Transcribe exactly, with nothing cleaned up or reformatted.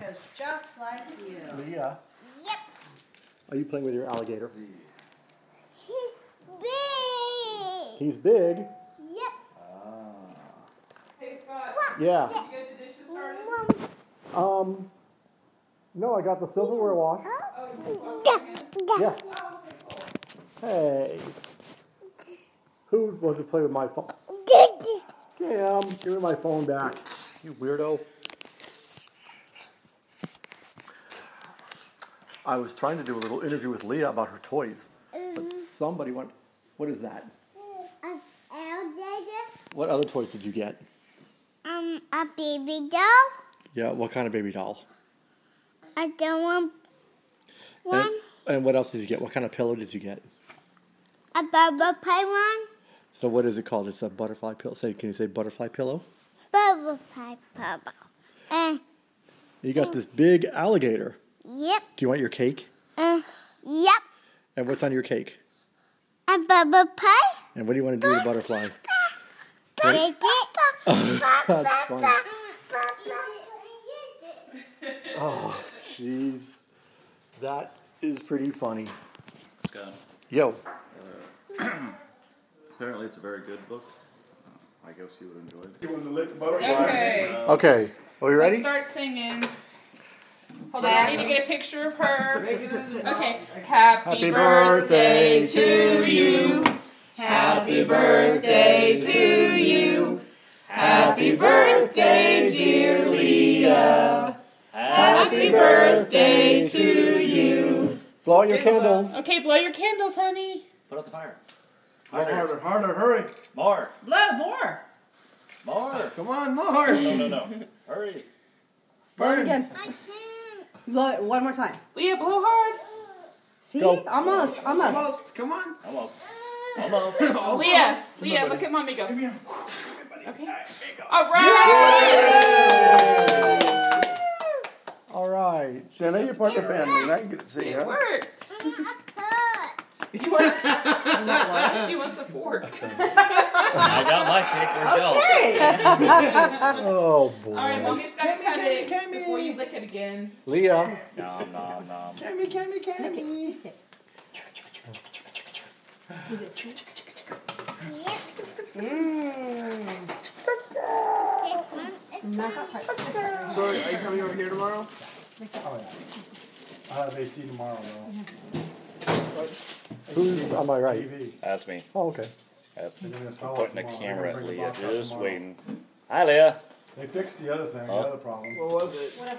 nose just like you. Leah, Yep. are you playing with your alligator? He's big. He's big. Yep. Hey Scott, Yeah. did you get the dishes started? Mom. Um, no, I got the silverware wash. Oh, you oh, Yeah. you can? Yeah. Oh, okay, cool. Hey. Who wants to play with my phone? Daddy. Cam, give me my phone back. You weirdo. I was trying to do a little interview with Leah about her toys, but somebody went, what is that? An alligator. What other toys did you get? Um, a baby doll. Yeah, what kind of baby doll? I don't want one. And, and what else did you get? What kind of pillow did you get? A bubble pie one. So what is it called? It's a butterfly pillow. Say, can you say butterfly pillow? Bubble pie bubble. Uh, You got this big alligator. yep. Do you want your cake? Uh, yep. And what's on your cake? A bubble pie. And what do you want to do with the butterfly? Get it? That's funny. Oh, jeez. That is pretty funny. Scott, Yo. apparently it's a very good book. Uh, I guess you would enjoy it. You want to lick the butterfly? Okay, Okay. Are we let's ready? start singing. Hold on, I need to get a picture of her. Okay. Happy, Happy birthday birthday to you. Happy birthday to you. Happy birthday, dear Leah. Happy birthday to you. Blow out your candles. Okay, blow your candles, honey. Put out the fire. Harder, harder, harder, hurry. More. Blow more. More. Come on, more. No, no, no. Hurry. Blow it again. I can't. Blow it one more time. Leah, blow hard. See? Go. Almost, almost. Almost, come on. Almost. Almost. Leah, Leah, look at mommy go. Okay. All right. All right. Jenna, you're part of the family. Now you get to see It her. worked. A put. You want, she wants a fork. I got my cake. Where's yours? Oh, boy. All right, mommy's got to Cammy, cut Cammy, it Cammy. before you lick it again. Leah. Nom, nom, nom. Cammy, Cammy, Cammy. So, are you coming over here tomorrow? Oh, yeah. I have A P tomorrow, though. Who's on my right? T V. That's me. Oh, okay. Yep. They're gonna I'm install it putting the tomorrow. camera They're at gonna bring the Leah. box out Just tomorrow. waiting. Hi, Leah. They fixed the other thing, the Oh. other problem. What was it?